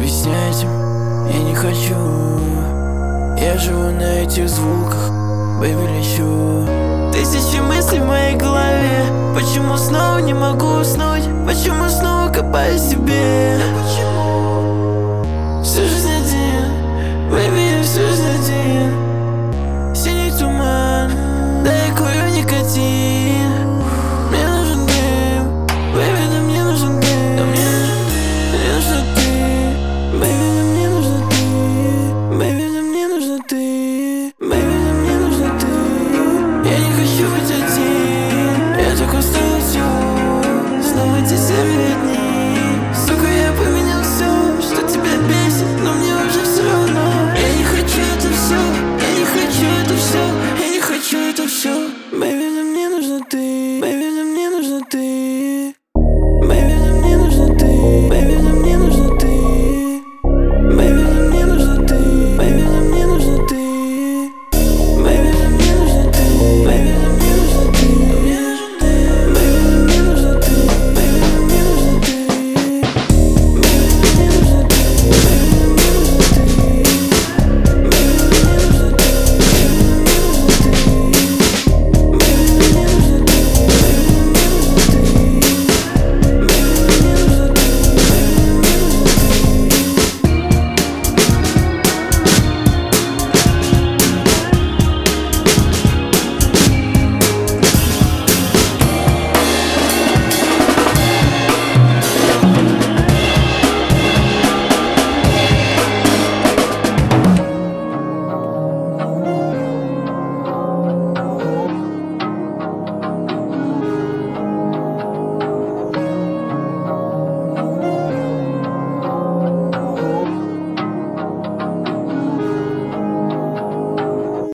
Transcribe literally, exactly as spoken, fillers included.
объяснять им я не хочу. Я живу на этих звуках, бэйби, лечу. Тысячи мыслей в моей голове. Почему снова не могу уснуть? Почему снова копаюсь в себе? Всю жизнь один, бэйби, я всю жизнь один. Синий туман, да я курю никотин. Мне нужен дым, бэйби, да мне нужен дым. Да мне, мне нужна ты, бэйби, да мне нужна ты. Бэйби, да мне нужна ты, бэйби, да мне нужна ты. Я не хочу быть один, я так устал от всего. Снова эти семь лет.